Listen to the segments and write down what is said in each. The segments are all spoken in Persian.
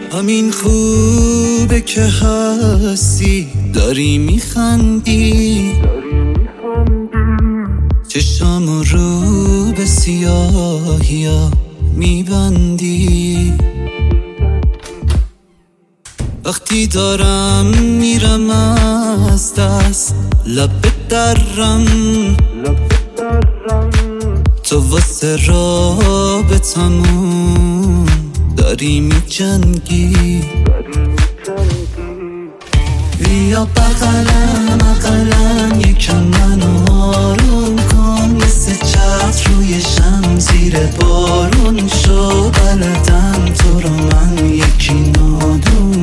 همین خوبه که هستی، داری میخندی، چشامو رو به سیاهیا میبندی. وقتی دارم میرم از دست لب درم، تو واسه رابطمون داری میجنگی. بیا بغلم اقلم یکم منو آروم کن، مثل چتر روی شم زیر بارون شو، بلدم تو رو من یکی نادون.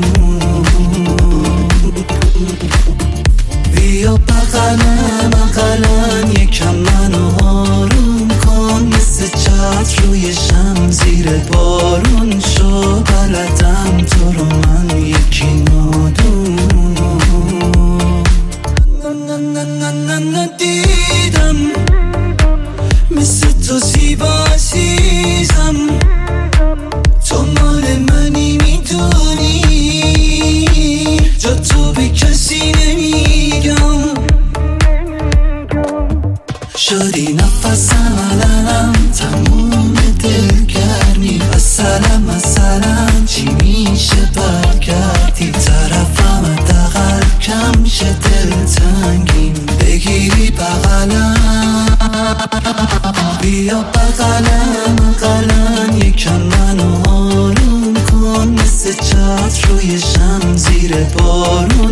بیا بغلم اقلم یکم منو آروم کن، مثل چتر روی شم زیر بارون شو، بلدم تو رو من یکی نادون. ندیدم مثل تو زیبا عزیزم، تو مال منی میدونی، جا تو به کسی نمیگم. شدی نفسم علم تموم دلگرمی، مثلا چی میشه برگردی طرفم، حداقل کم شه دلتنگیم بگیری بغلم. بیا بغلم اقلم یکم منو آروم کن، مثل چتر روی شم زیر بارون